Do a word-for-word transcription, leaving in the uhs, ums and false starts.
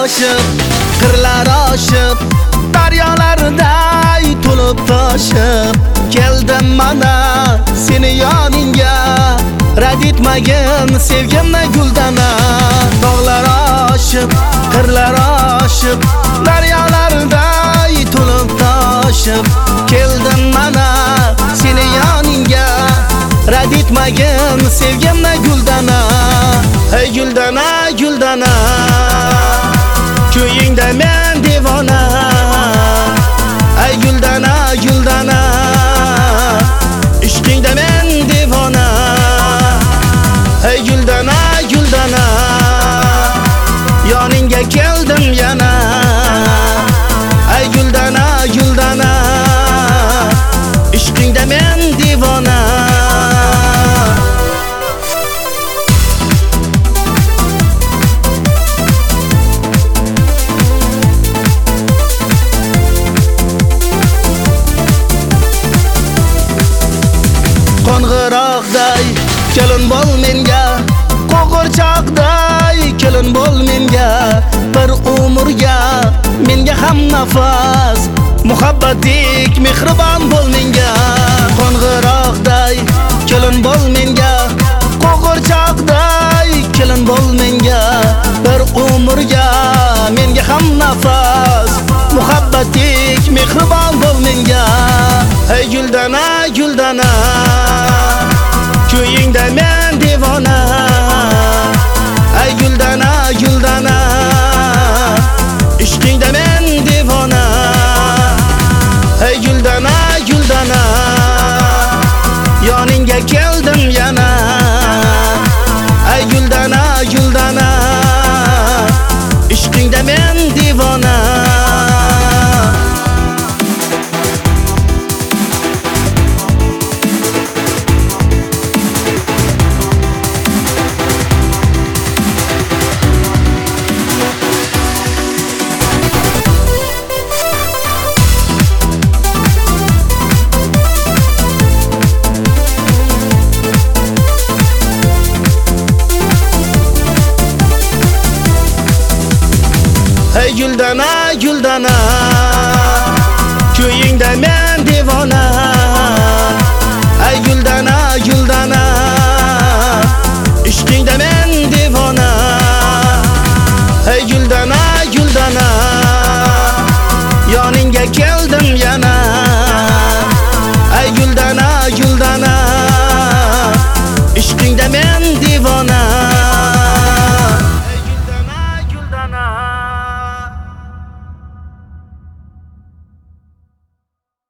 oshib, qirlar oshib, daryolarday to'lib toshib keldim mana seni yoningga. Rad etmagin sevgimni guldana. Dog'lar oshib, qirlar oshib, daryolarday to'lib toshib keldim mana seni yoningga. Rad etmagin sevgimni guldana. Hey guldana, guldana, ko'yingda men devona. Ay guldana, guldana, ishqingda men devona. Ay guldana, guldana, yoningga keldim yana. Ay guldana, guldana, ishqingda men devona. Qo'ng'iroqday kelin bo'l menga, qo'g'irchoqday kelin bo'l menga. Bir umrga menga ham nafas, muhabbatik mehribon bo'l menga. Qo'ng'iroqday kelin bo'l menga, qo'g'irchoqday kelin bo'l menga. Bir umrga menga ham nafas, muhabbatik mehribon bo'l menga. Hey guldana, guldana, ko'yingda men devona. Ay guldana, guldana, ishqingda men devona. Ay guldana, guldana, yoningga keldim yana. Ay guldana, guldana, ishqingda men devona. Hey guldana, guldana, ko'yingda men devona. Ay guldana, guldana, ishqingda men devona. Hey guldana, guldana, yoningga keldim yana. Ay guldana, guldana, ishqingda men devona.